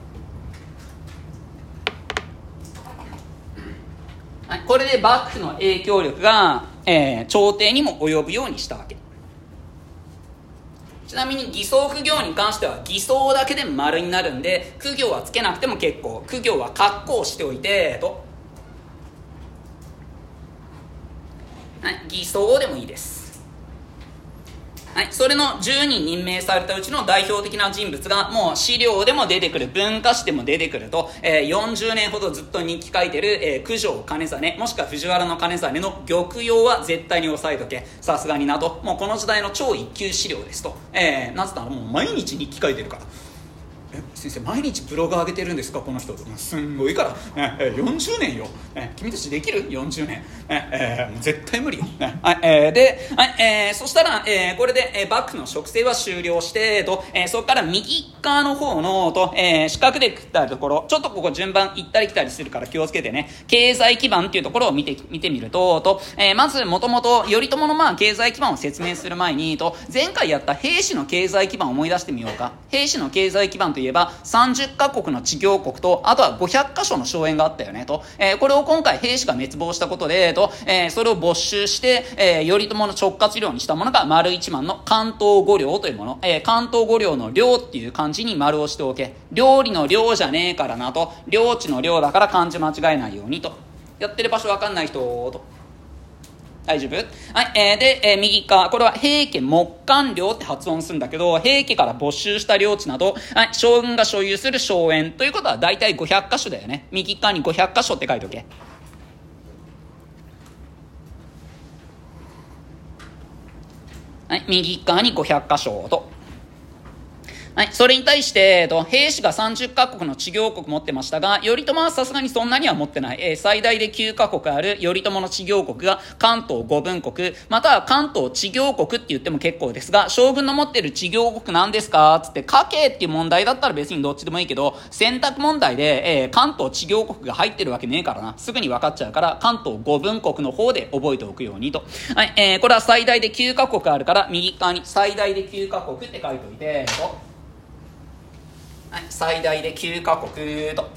はい、これで幕府の影響力が、朝廷にも及ぶようにしたわけ。ちなみに偽装公行に関しては偽装だけで丸になるんで、公行はつけなくても結構、公行は括弧をしておいてと、はい、偽装でもいいです。はい、それの10人任命されたうちの代表的な人物がもう資料でも出てくる、文化史でも出てくると、40年ほどずっと日記書いてる、九条兼実もしくは藤原兼実の玉葉は絶対に押さえとけ、さすがになと。もうこの時代の超一級資料ですと、なぜならもう毎日日記書いてるから。先生毎日ブログ上げてるんですかこの人、すんごいから、40年よ、君たちできる40年、絶対無理よ、で、そしたら、これで、幕府の職制は終了してそこから右側の方の四角でくったところ、ちょっとここ順番行ったり来たりするから気をつけてね。経済基盤っていうところを見てみるとまずもともと頼朝の経済基盤を説明する前に前回やった平氏の経済基盤を思い出してみようか。平氏の経済基盤といえば30カ国の地行国と、あとは500カ所の荘園があったよねと、これを今回平氏が滅亡したことでそれを没収して、頼朝の直轄領にしたものが丸一番の関東五領というもの、関東五領の領っていう漢字に丸をしておけ。料理の領じゃねえからなと、領地の領だから漢字間違えないようにと。やってる場所わかんない人と大丈夫？はい、で、右側、これは平家木簡領って発音するんだけど、平家から没収した領地など、はい、将軍が所有する荘園ということは大体500カ所だよね。右側に500カ所って書いとけ。はい、右側に500カ所と。はい、それに対して、平氏が30カ国の地行国持ってましたが、頼朝はさすがにそんなには持ってない。最大で9カ国ある頼朝の地行国が関東五分国、または関東地行国って言っても結構ですが、将軍の持ってる地行国なんですかつって、家計っていう問題だったら別にどっちでもいいけど、選択問題で、関東地行国が入ってるわけねえからな。すぐに分かっちゃうから、関東五分国の方で覚えておくようにと。はい、これは最大で9カ国あるから、右側に最大で9カ国って書いておいて、はい、最大で9カ国と。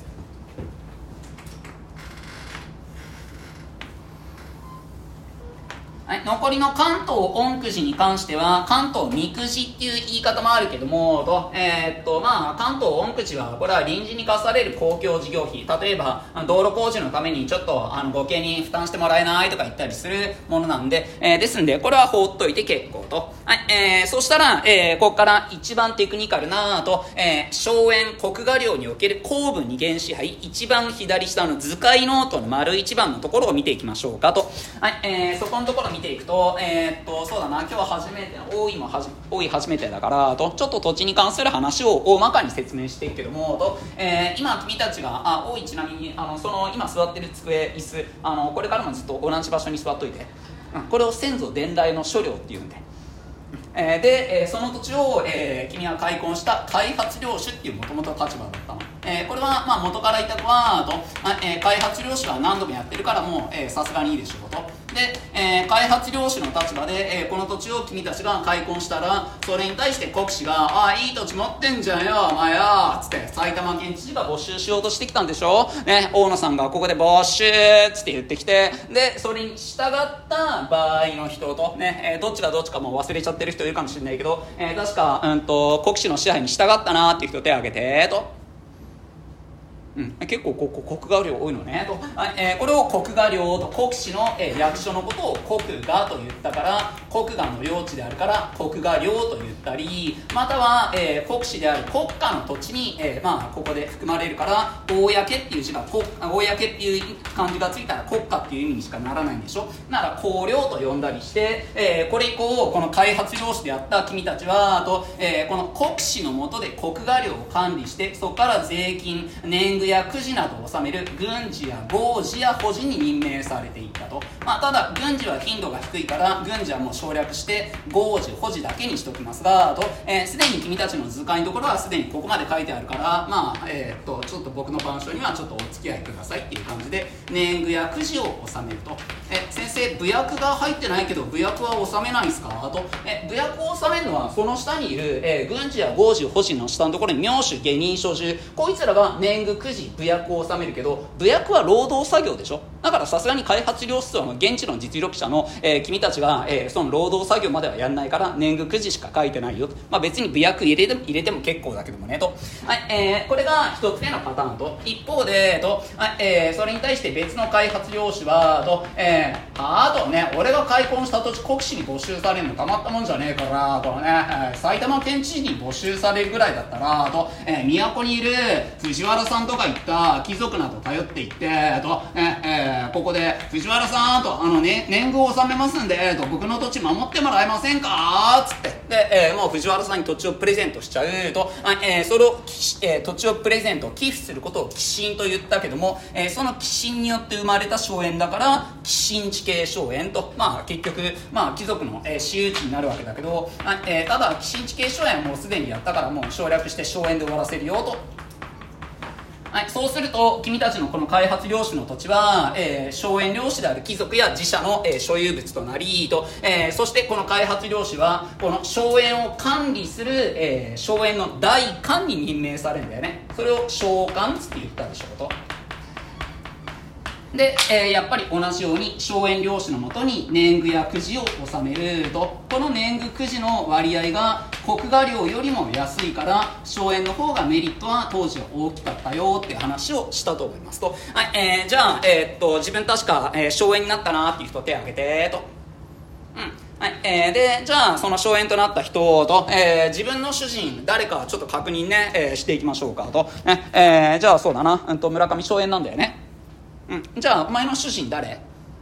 はい、残りの関東御くじに関しては関東御くじっていう言い方もあるけども関東御くじはこれは臨時に課される公共事業費、例えば道路工事のためにちょっとご家に負担してもらえないとか言ったりするものなんで、ですんでこれは放っといて結構と。はい、そしたら、ここから一番テクニカルなと、荘園国画領における公文二元支配、一番左下の図解ノートの丸一番のところを見ていきましょうかと。はい、そこのところ見ていくと、そうだな、今日は初めて、多い初めてだからと、ちょっと土地に関する話を大まかに説明していくけどもと、今君たちがちなみにその今座ってる机椅子これからもずっと同じ場所に座っといて、これを先祖伝来の所領っていうんで、で、その土地を、君が開墾した開発領主っていうもともと立場だったの。これは、元から言ったのは開発領主は何度もやってるからもうさすがにいいでしょうと。で、開発領主の立場で、この土地を君たちが開墾したら、それに対して国司がいい土地持ってんじゃんよお前よつって埼玉県知事が没収しようとしてきたんでしょ、大野さんがここで没収つって言ってきて、でそれに従った場合の人とどっちがどっちかもう忘れちゃってる人いるかもしれないけど、確か、国司の支配に従ったなっていう人手を挙げてと。結構国画領多いのねと、これを国画領と国司の、役所のことを国画と言ったから国画の領地であるから国画領と言ったり、または、国司である国家の土地に、ここで含まれるから公っていう字が公っていう漢字がついたら国家っていう意味にしかならないんでしょ。なら公領と呼んだりして、これ以降この開発領主であった君たちはこの国司の下で国画領を管理して、そこから税金年貢やくじなどを納める軍事や豪事や保持に任命されていったと。ただ軍事は頻度が低いから軍事はもう省略して豪事保持だけにしておきますがすでに君たちの図解のところはすでにここまで書いてあるからちょっと僕の板書にはちょっとお付き合いくださいっていう感じで年貢やくじを納めると。先生武訳が入ってないけど武訳は納めないですかと。武訳を納めるのはその下にいる、軍事や豪事保持の下のところに名手下人所従こいつらが年貢くじ武訳を納めるけど、武訳は労働作業でしょ。だからさすがに開発領室の現地の実力者の、君たちが、その労働作業まではやんないから年貢くじしか書いてないよと。別に武訳入れても結構だけどもねと。これが一つ目のパターンと。一方でそれに対して別の開発領主は俺が開墾した土地国司に没収されるのたまったもんじゃねえから埼玉県知事に没収されるぐらいだったら都にいる藤原さんとかいった貴族など頼っていってここで藤原さんと年貢を納めますんで僕の土地守ってもらえませんかつってで、もう藤原さんに土地をプレゼントしちゃうとそれを、土地をプレゼント寄付することを寄進と言ったけども、その寄進によって生まれた荘園だから寄進地形荘園と結局貴族の、私有地になるわけだけどただ寄進地形荘園はもうすでにやったからもう省略して荘園で終わらせるよと。そうすると君たちのこの開発領主の土地は、荘園領主である貴族や自社の、所有物となりと、そしてこの開発領主はこの荘園を管理する、荘園の代官に任命されるんだよね。それを荘官つって言ったでしょうと。で、やっぱり同じように荘園領主のもとに年貢やくじを納めると、この年貢くじの割合が国画領よりも安いから荘園の方がメリットは当時は大きかったよっていう話をしたと思いますと。じゃあ、自分確か、荘園になったなっていう人手を挙げてと。でじゃあその荘園となった人と、自分の主人誰かちょっと確認ね、していきましょうかと、じゃあそうだな、村上荘園なんだよね。じゃあお前の主人誰？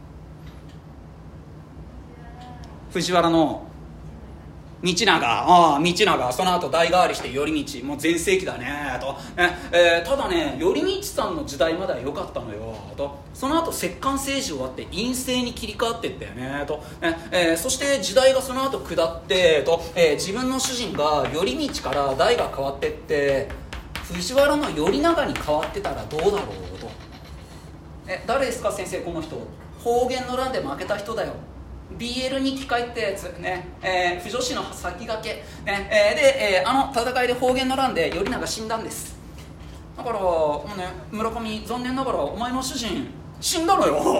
藤原の道長。道長その後代替わりして頼道もう全盛期だねと、ただね頼道さんの時代までは良かったのよと。その後摂関政治終わって院政に切り替わっていったよねと、そして時代がその後下ってと、自分の主人が頼道から代が変わってって藤原の頼長に変わってたらどうだろうと。誰ですか先生この人？方言の乱で負けた人だよ。 BL に機械ってやつね、不女子の先駆け、で、戦いで方言の乱で頼長死んだんです。だからもうね村上残念ながらお前の主人死んだのよ。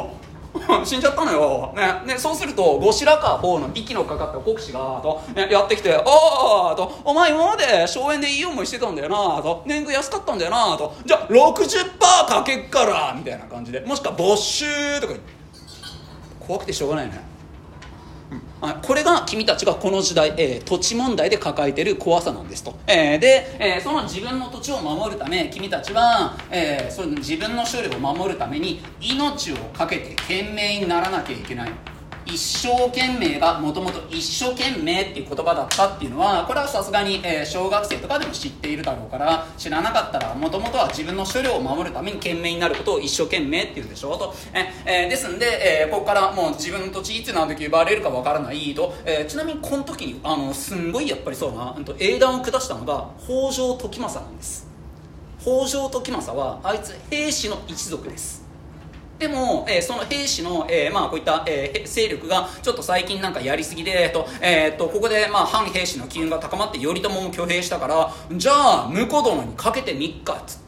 死んじゃったのよ、ね、そうすると後白河法の息のかかった国士がと、やってきて、ああと、お前今まで荘園でいい思いしてたんだよなと、年貢安かったんだよなと、じゃあ 60% かけっからみたいな感じで、もしくは没収とか怖くてしょうがないよね。これが君たちがこの時代、土地問題で抱えている怖さなんですと、で、その自分の土地を守るため君たちは、その自分の処理を守るために命を懸けて懸命にならなきゃいけない。一生懸命がもともと一生懸命っていう言葉だったっていうのは、これはさすがに、小学生とかでも知っているだろうから、知らなかったらもともとは自分の所領を守るために懸命になることを一生懸命っていうんでしょうと、ですんで、ここからもう自分の土地いつ何時奪われるかわからないと、ちなみにこの時にすんごいやっぱりそうな英断を下したのが北条時政なんです。北条時政はあいつ兵士の一族です。でも、その兵士の、こういった、勢力がちょっと最近なんかやりすぎで、ここで、反兵士の機運が高まって頼朝も挙兵したから、じゃあ婿殿にかけてみっかっつって、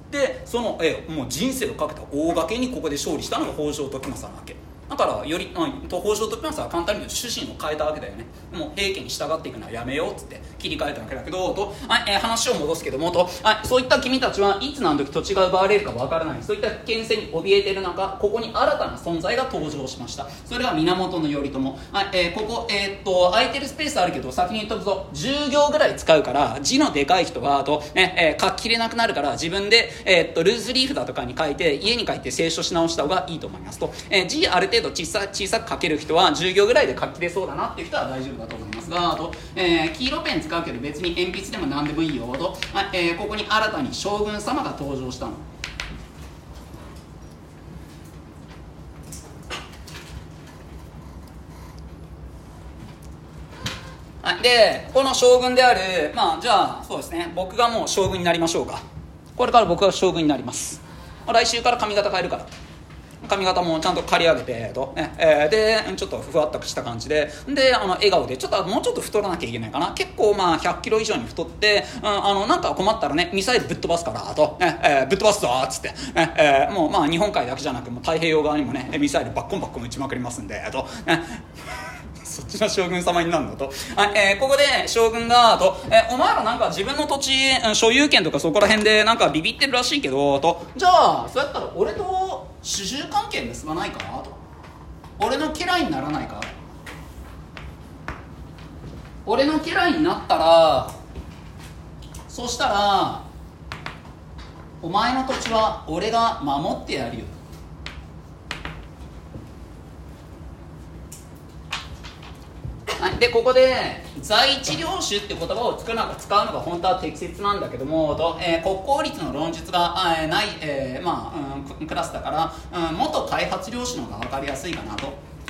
その、もう人生をかけた大賭けにここで勝利したのが北条時政なわけだから、より北条時政は簡単に言うと主心を変えたわけだよね。もう平家に従っていくのはやめようっつって切り替えたわけだけどと、話を戻すけどもと、そういった君たちはいつ何時土地が奪われるかわからない、そういった危険性に怯えている中、ここに新たな存在が登場しました。それが源頼朝。ここ、空いてるスペースあるけど先に言っとくぞ、10行ぐらい使うから字のでかい人はと、書ききれなくなるから自分で、ルーズリーフだとかに書いて家に書いて清書し直した方がいいと思いますと、字ある程度小さく書ける人は10行ぐらいで書ききれそうだなっていう人は大丈夫だと思いますがと、黄色ペン使うけど別に鉛筆でも何でもいいよと、ここに新たに将軍様が登場したの。でこの将軍である、じゃあそうですね、僕がもう将軍になりましょうか。これから僕が将軍になります。来週から髪型変えるから、髪型もちゃんと刈り上げてと、でちょっとふわっとした感じで、笑顔でもうちょっと太らなきゃいけないかな。結構100キロ以上に太って、なんか困ったらねミサイルぶっ飛ばすからと、ぶっ飛ばすぞっつって、もう日本海だけじゃなくもう太平洋側にもねミサイルバッコンバッコン撃ちまくりますんでと、そっちの将軍様になるのと、ここで将軍がと、お前らなんか自分の土地所有権とかそこら辺でなんかビビってるらしいけどと、じゃあそうやったら俺と主従関係結ばないかと、俺の家来にならないか。俺の家来になったら、そしたらお前の土地は俺が守ってやるよ。でここで在地領主って言葉を使うのが本当は適切なんだけどもと、国公立の論述が、ない、クラスだから、元開発領主の方が分かりやすいかなと。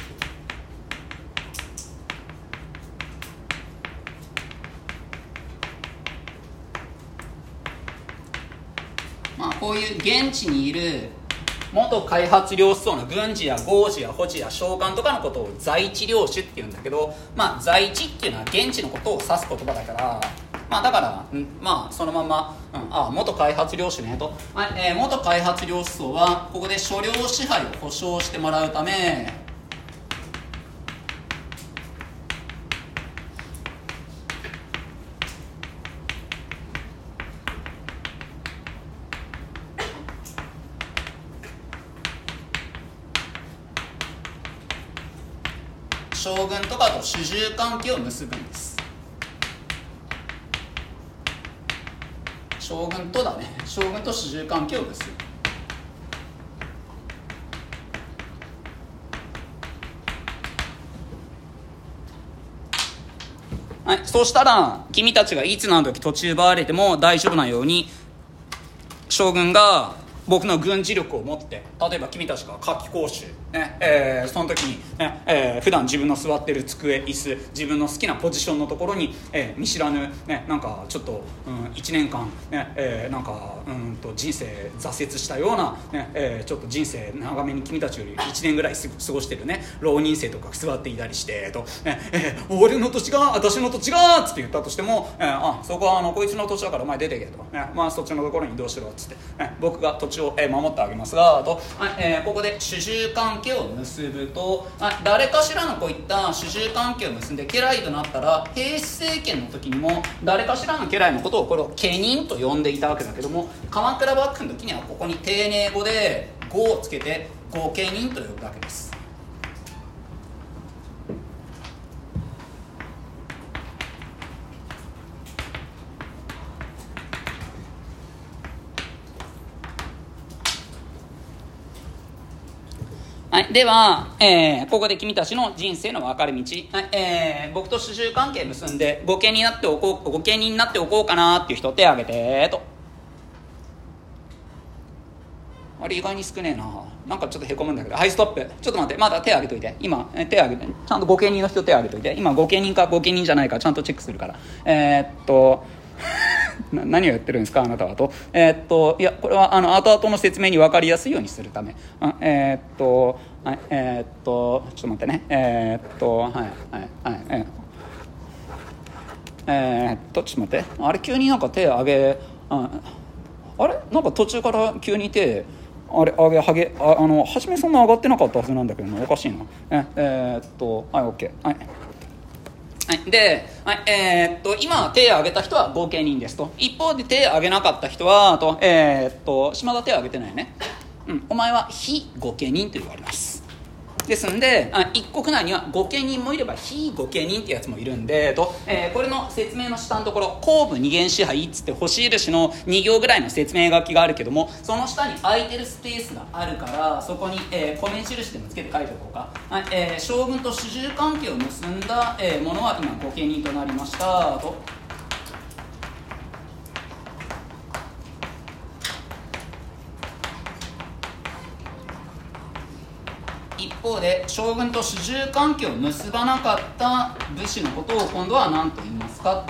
こういう現地にいる元開発領主層の軍事や豪事や保持や商館とかのことを在地領主っていうんだけど、在地っていうのは現地のことを指す言葉だから、だからそのまま、元開発領主ねと、元開発領主層はここで所領支配を保障してもらうため、将軍とかと主従関係を結ぶんです。将軍と主従関係を結ぶ。そうしたら君たちがいつ何時土地奪われても大丈夫なように、将軍が僕の軍事力を持って、例えば君たちが夏季講習、その時に、普段自分の座ってる机椅子、自分の好きなポジションのところに、見知らぬ、なんかちょっと、1年間、なんか人生挫折したような、ちょっと人生長めに君たちより1年ぐらい過ごしてるね浪人生とか座っていたりしてと、俺の土地が私の土地がっつって言ったとしても、そこはこいつの土地だからお前出てけと、そっちのところに移動しろっつって、僕が土地地を、守ってあげますがと、ここで主従関係を結ぶと、誰かしらのこういった主従関係を結んで家来となったら、平氏政権の時にも誰かしらの家来のことをこれを家人と呼んでいたわけだけども、鎌倉幕府の時にはここに丁寧語で語をつけて御家人と呼ぶわけです。はい、では、ここで君たちの人生の分かれ道、僕と主従関係結んで御家人になっておこうかなっていう人手を挙げてと。あれ意外に少ねえな。なんかちょっとへこむんだけど。はい、ストップ。ちょっと待って、まだ手挙げといて。今手挙げて、ちゃんと御家人の人手挙げといて。今御家人か御家人じゃないかちゃんとチェックするから。何をやってるんですかあなたはと。いやこれは後々の説明に分かりやすいようにするため。ちょっと待ってね。ちょっと待って。あれ急になんか手挙げ、あれなんか途中から急に手初めそんな上がってなかったはずなんだけどおかしいな。はい、OK。はい。で、今手を挙げた人は合計人ですと。一方で手を挙げなかった人は島田手を挙げてないね。お前は非合計人と言われます。ですんで一国内には御家人もいれば非御家人ってやつもいるんでと、これの説明の下のところ公武二元支配っつって星印の2行ぐらいの説明書きがあるけども、その下に空いてるスペースがあるからそこに、米印でもつけて書いておこうか。将軍と主従関係を結んだ、ものは今御家人となりましたと。一方で将軍と主従関係を結ばなかった武士のことを今度は何と言いますか。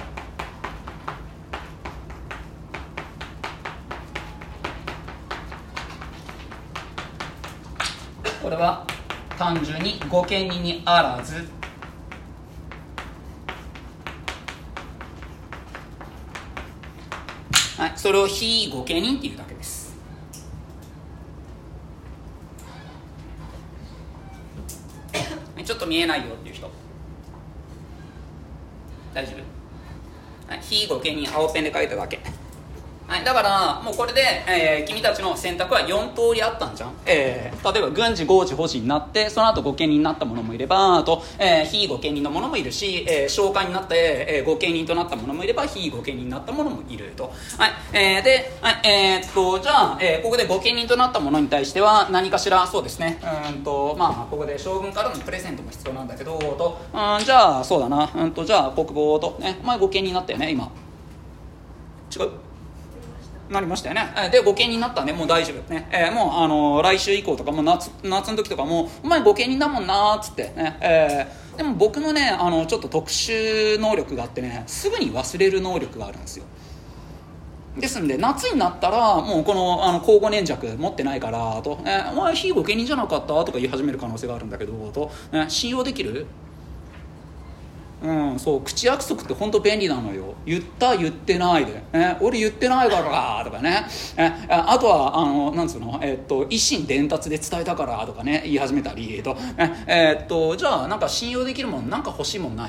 これは単純に御家人にあらず、はい、それを非御家人っていうだけです。ちょっと見えないよっていう人大丈夫？はい、非御家人青ペンで書いただけ。はい、だからもうこれで、君たちの選択は4通りあったんじゃん。例えば軍事豪事保持になってその後御家人になった者もいればと、非御家人の者もいるし、召喚になって、御家人となった者もいれば非御家人になった者もいると。はい、で、はいじゃあ、ここで御家人となった者に対しては何かしらそうですねここで将軍からのプレゼントも必要なんだけどと、じゃあそうだなじゃあ国防と、お前御家人になったよね今。違うなりましたよね。で御家人になったらねもう大丈夫ね、もう来週以降とかも夏の時とかもお前御家人だもんなーっつってね、でも僕のねちょっと特殊能力があってねすぐに忘れる能力があるんですよ。ですんで夏になったらもうこの交互粘着持ってないからと、お前非御家人じゃなかったとか言い始める可能性があるんだけどと、信用できる？そう口約束って本当便利なのよ。言った言ってないで、俺言ってないからとかね、あとはなんつうの一心伝達で伝えたからとかね言い始めたりと、じゃあなんか信用できるもんなんか欲しいもんない？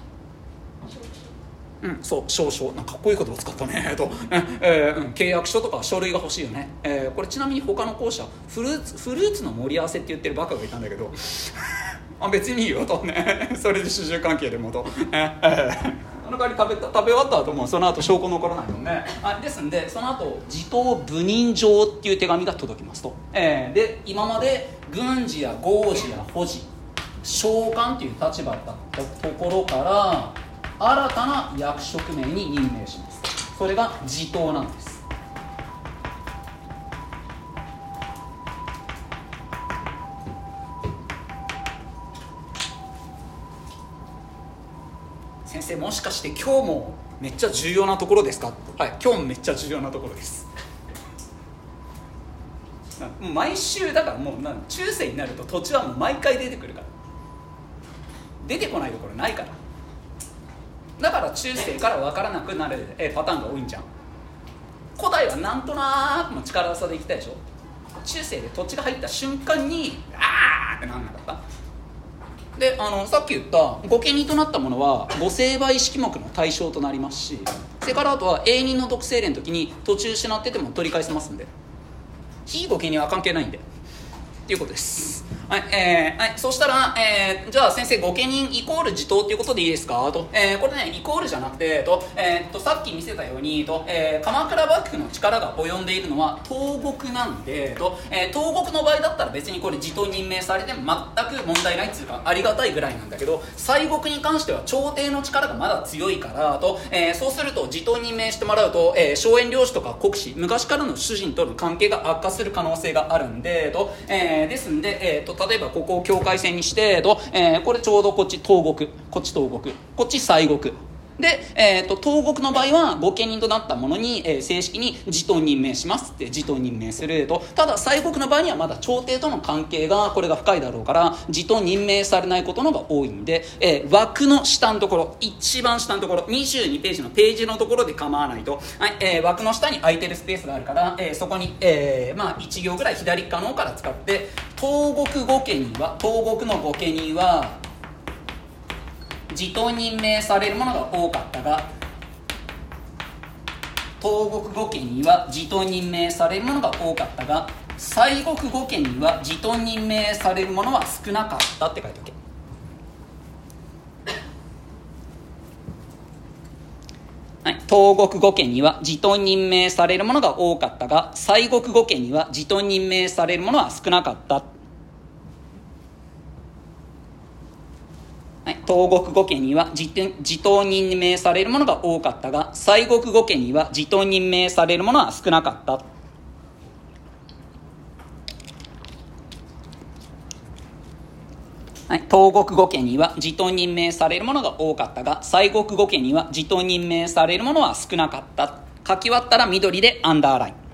そう少々なんかかっこいい言葉使ったねと、契約書とか書類が欲しいよね。これちなみに他の校舎フルーツの盛り合わせって言ってるバカがいたんだけど別にいいよとねそれで主従関係でもと、その代わり食べ終わった後もその後証拠残らないもんね。ですんでその後地頭部任状っていう手紙が届きますと、で今まで軍事や豪事や保持召喚という立場だったところから新たな役職名に任命します。それが地頭なんです。先生もしかして今日もめっちゃ重要なところですか？はい、今日もめっちゃ重要なところです。もう毎週だからもう中世になると土地はもう毎回出てくるから出てこないところないから、だから中世から分からなくなるパターンが多いんじゃん。 古代はなんとなくの力技でいきたいでしょ。中世で土地が入った瞬間にあーってなんなかった。でさっき言った御家人となったものは御成敗式目の対象となりますし、それからあとは永人の独成例の時に途中失ってても取り返せますんで、非御家人は関係ないんでっていうことです。はい、そしたら、じゃあ先生御家人イコール地頭っていうことでいいですかと、これねイコールじゃなくてさっき見せたように鎌倉幕府の力が及んでいるのは東国なんで東国の場合だったら別にこれ地頭任命されても全く問題ないっていうかありがたいぐらいなんだけど、西国に関しては朝廷の力がまだ強いからそうすると地頭任命してもらうと荘園領主とか国司昔からの主人との関係が悪化する可能性があるんでですんで例えばここを境界線にしてこれちょうどこっち東国、こっち東国、こっち西国で、東国の場合は御家人となったものに、正式に地頭任命しますって地頭任命するただ西国の場合にはまだ朝廷との関係がこれが深いだろうから地頭任命されないことのが多いんで、枠の下のところ一番下のところ22ページのページのところで構わないと、枠の下に空いてるスペースがあるから、そこに、1行ぐらい左側の方から使って東国御家人は東国の御家人は地頭任命されるものが多かったが東国御家人は地頭任命されるものが多かったが西国御家人は地頭任命されるものは少なかったって書いておけ。東国御家には地頭任命されるものが多かったが西国御家には地頭任命されるものは少なかった。東国御家には地頭任命されるものが多かったが西国御家には地頭任命されるものは少なかった。東国御家には地頭任命されるものが多かったが西国御家には地頭任命されるものは少なかった。書き終わったら緑でアンダーライン。